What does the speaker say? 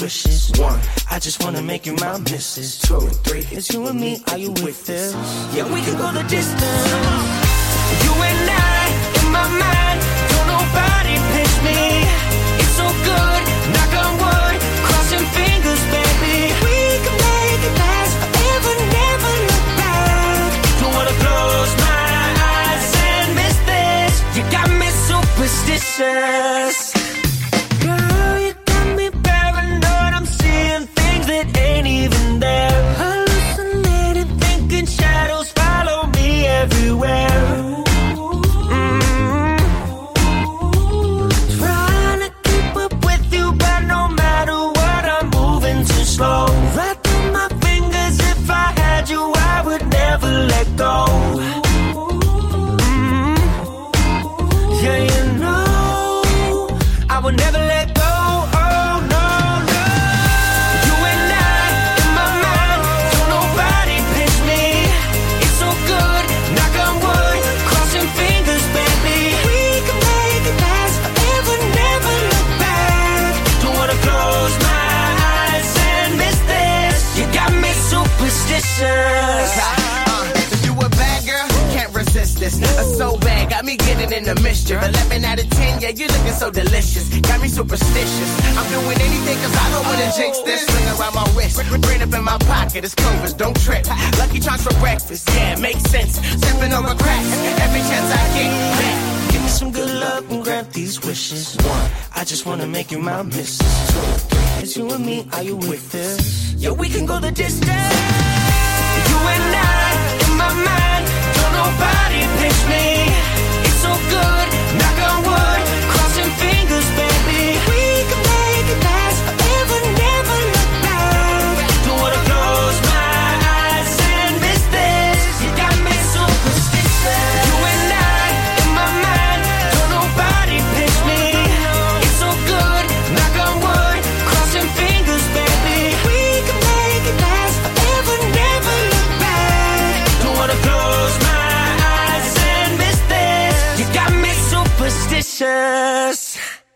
wishes. 1, I just wanna make you my missus. 2 and 3, it's you and me, are you with this? Yeah, we can go the distance. You and I, in my mind, don't nobody pinch me. It's so good, knock on wood, crossing fingers, baby. We can make it last forever, never look back. Don't wanna close my eyes and miss this. You got me superstitious. Girl, you got me paranoid, I'm seeing things that ain't even there. Hallucinating, thinking shadows follow me everywhere. Trying to keep up with you, but no matter what, I'm moving too slow. Right through my fingers, if I had you, I would never let go. Yeah, you know I would never let go. Oh no, no. You and I, in my mind, don't nobody pinch me. It's so good, knock on wood, crossing fingers, baby. We can make it last forever, never look back. Don't wanna close my eyes and miss this. You got me superstitious. If you a bad girl, can't resist this. So bad, got me getting in the mischief. 11 out of 10, yeah, you looking so delicious. Got me superstitious. I'm doing anything cause I don't wanna jinx this. Ring around my wrist, brain up in my pocket. It's Clovis, don't trip. Lucky Charms for breakfast, yeah, it makes sense. Stepping over cracks, every chance I get. Give me some good luck and grant these wishes. 1, I just wanna make you my missus. 2, 3, it's you and me, are you with this? Yeah, we can go the distance. You and I, in my mind, don't nobody pinch me. It's so good, knock on wood, crossing fingers, baby. We can make it last forever, never look back. Don't wanna close my eyes and miss this. You got me superstitious. You and I, in my mind, don't nobody pinch me. It's so good, knock on wood, crossing fingers, baby. We can make it last forever, never look back. Don't wanna close my eyes and miss this. You got me superstitious.